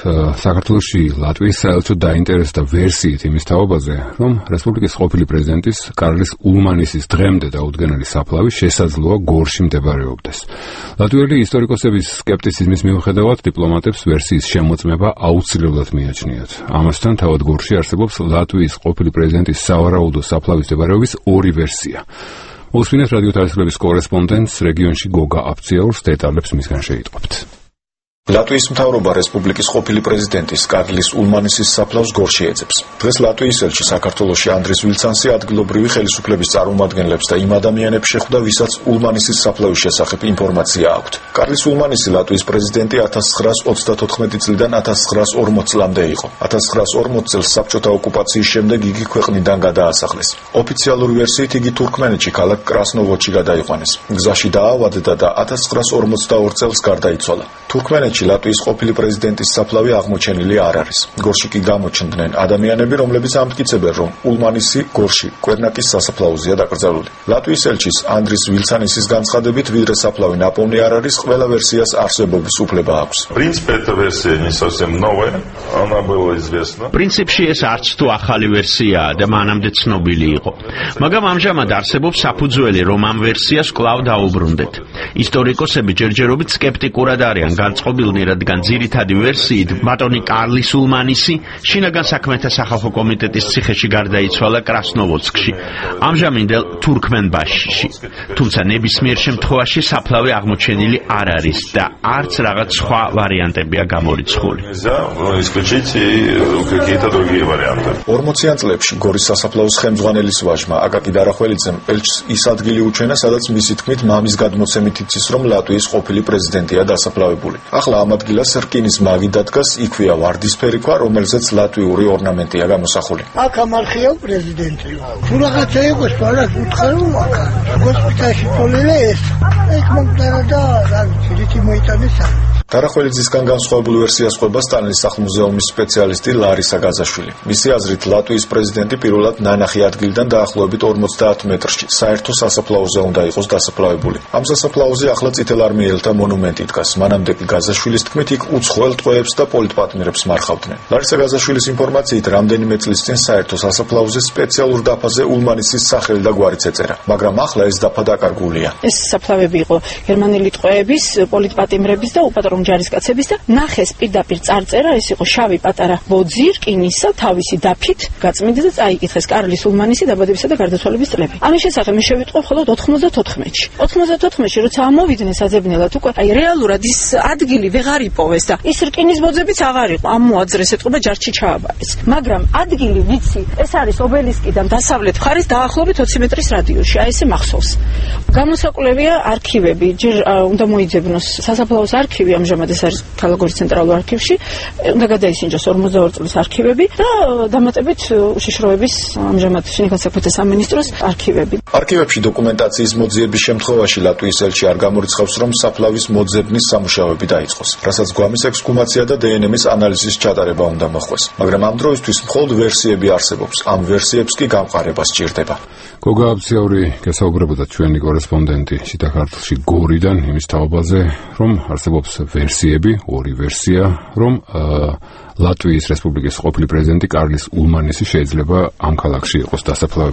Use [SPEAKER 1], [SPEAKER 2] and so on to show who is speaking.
[SPEAKER 1] საქართველოში ლატვიის საელჩო დაინტერესდა ვერსიით იმის თაობაზე, რომ რესპუბლიკის ყოფილი პრეზიდენტის კარლის ულმანისის დღემდე დაუდგენელი საფლავი შესაძლოა გორში მდებარეობდეს. ლატვიელი ისტორიკოსების სკეპტიციზმის მიუხედავად დიპლომატებს ვერსიის შემოწმება აუცილებლად მიაჩნიათ. ამასთან თავად გორში არსებობს ლატვიის ყოფილი პრეზიდენტის სავარაუდო საფლავის მდებარეობის ორი ვერსია. უსმინეთ რადიო თარისხლების კორესპონდენტს რეგიონში გოგა აფციაურს დეტალებს მისგან შეიტყობთ.
[SPEAKER 2] ლატვიის მთავრობა რესპუბლიკის ყოფილი პრეზიდენტის კარლის ულმანისის საფლავს გორში ეძებს. დღეს ლატვიის ელჩი საქართველოში ანდრის ვილცანსი ადგილობრივი ხელისუფლების წარმომადგენლებს და იმ ადამიანებს შეხვდა, ვისაც ულმანისის საფლავის შესახებ ინფორმაცია აქვთ. კარლის ულმანისი ლატვიის პრეზიდენტი 1934 წლიდან 1940 წლამდე იყო. 1940 წელს საბჭოთა ოკუპაციის შემდეგ იგი ქვეყნიდან გადაასახლეს. ოფიციალური ვერსიით იგი თურქმენეთში ქალაქ კრასნოვოდში გადაიყვანეს. გზაში დაავადდა და 1942 წელს გარდაიცვალა. თურქმენეთში ლატვიის ყოფილი პრეზიდენტის საფლავი აღმოჩენილი არ არის. გორში კი გამოჩნდნენ ადამიანები, რომლებიც ამტკიცებენ, რომ ულმანისი გორში კვერნაკის სასაფლაოზეა დაკრძალული. ლატვიის ელჩის ანდრის ვილცანისის განცხადებით, ვიდრე საფლავი ნაპოვნი არ არის, ყველა ვერსიას არსებობის უფლება აქვს.
[SPEAKER 3] პრინციპში ეს არც თუ ახალი ვერსიაა და მანამდე ცნობილი იყო. მაგრამ ამჟამად არსებობს საფუძველი, რომ ამ ვერსიას კვლავ დაუბრუნდეთ. ისტორიკოსები ჯერჯერობით სკეპტიკურად არიან განწყობილნი, რადგან ძირითადი ვერსიით ბატონი კარლის ულმანისი შინაგან საქმეთა სახალხო კომიტეტის ციხეში გარდაიცვალა კრასნოვოდსკში, ამჟამინდელ თურქმენბაშში. თუმცა ნებისმიერ შემთხვევაში საფლავი აღმოჩენილი არ არის და არც რაღაც სხვა ვარიანტებია გამორიცხული.
[SPEAKER 2] 40-იან წლებში გორის სასაფლაოს ხელმძღვანელის ვაჟმა აკაკი დარახველიძემ ელჩს ის ადგილი უჩვენა, სადაც მისი თქმით მამის გადმოცემით იცის, რომ ლატვიის ყოფილი პრეზიდენტია დასაფლავებული. ახლა ამ ადგილას რკინის მაგი დადგას, იქვეა ვარდისფერი ქვა, რომელზეც ლატვიური ორნამენტია გამოსახული.
[SPEAKER 4] აქ ამარხია პრეზიდენტი. თუ რაღაცა იყოს, არა უთხარო აქ. ჰოსპიტალში თოლელე ეს. ეს მომწერა და რითი მოიტანეს ამ.
[SPEAKER 2] დარახველიძისგან განსხვავებული ვერსიას ყვება სტალინის სახლ-მუზეუმის სპეციალისტი ლარისა გაზაშვილი. მისი აზრით, ლატვიის პრეზიდენტი პირველად ნანახი ადგილიდან დაახლოებით 50 მეტრში საერთო სასაფლაოზე უნდა იყოს დასაფლავებული. ამ სასაფლაოზე ახლა წითელარმიელთა მონუმენტი დგას. მანამდე კი გაზაშვილის თქმით, იქ უცხოელ ტყვეებს და პოლიტპატიმრებს მარხავდნენ. ლარისა გაზაშვილის ინფორმაციით, რამდენიმე წლის წინ საერთო სასაფლაოზე სპეციალურ დაფაზე ულმანისის სახელი და გვარიც ეწერა, მაგრამ ახლა ეს დაფა დაკარგულია.
[SPEAKER 5] ეს საფლავები იყო გერმანელი ტყვეების, პოლიტპატიმრების და უპატრონ ჯარისკაცების და ნახეს პირდაპირ წარწერა, ეს იყო შავი პატარა ბოძი რკინისა თავისი დაფით გაწმიდა და წაიკითხეს კარლის ულმანისი დაბადებისა და გარდაცვალების წლები. ამის შესახებ მე შევიტყვი მხოლოდ 94-ში. 94-ში როცა ამოვიდნენ საძებნელად უკვე აი რეალურად ის ადგილი ვეღარ იპოვეს და ის რკინის ბოძებიც აღარ იყო. ამ მოაძრეს ეთყობა ჯარში ჩააბარეს. მაგრამ ადგილი ვიცი, ეს არის ობელისკიდან დასავლეთ მხარეს დაახლოებით 20 მეტრის რადიუსში. აი ესე მახსოვს. გამოსაკვლევია არქივები, ჯერ უნდა მოიძებნოს სასაფლაოს არქივი, ამჟამად ეს არის ქალაქის ცენტრალურ არქივში, უნდა გადაისინჯოს 42 წლის არქივები და დამატებით უშიშროების ამჟამად შინაგან საქმეთა სამინისტროს არქივები.
[SPEAKER 2] არქივებში დოკუმენტაციის მოძიების შემთხვევაში ლატვიის ელჩი არ გამორიცხავს, რომ საფლავის მოძებნის სამუშაოები დაიწყოს, რასაც გვამის ექსჰუმაცია და დნმ-ის ანალიზის ჩატარება უნდა მოხდეს. მაგრამ ამ დროისთვის მხოლოდ ვერსიები არსებობს, ამ ვერსიებს კი გამყარება სჭირდება.
[SPEAKER 1] გოგა აფციაური გესაუბრებოდა ჩვენი კორესპონდენტი შიდა ქართლში გორიდან იმის თაობაზე, რომ არსებობს ვერსიები, ორი ვერსია, რომ ლატვიის რესპუბლიკის ყოფილი პრეზიდენტი კარლის ულმანისი შეიძლება ამ ქალაქში იყოს დასაფლავებული.